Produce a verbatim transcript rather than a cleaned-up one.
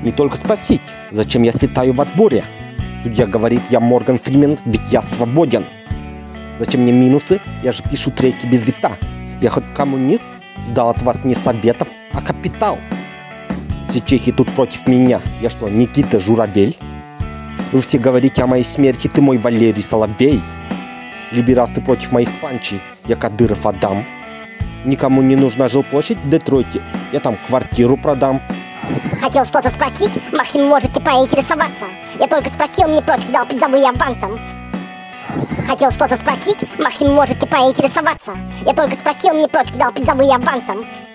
Не только спросить, зачем я слетаю в отборе. Судья говорит, я Морган Фримен, ведь я свободен. Зачем мне минусы? Я же пишу треки без вита. Я хоть коммунист, ждал от вас не советов, а капитал. Все чехи тут против меня. Я что, Никита Журавель? Вы все говорите о моей смерти, ты мой Валерий Соловей. Либерасты против моих панчей, я Кадыров Адам. Никому не нужна жилплощадь в Детройте, я там квартиру продам. Хотел что-то спросить, Максим, можете поинтересоваться. Я только спросил, мне против дал призовые авансом. Хотел что-то спросить, Максим, можете поинтересоваться. Я только спросил, мне против дал призовые авансом.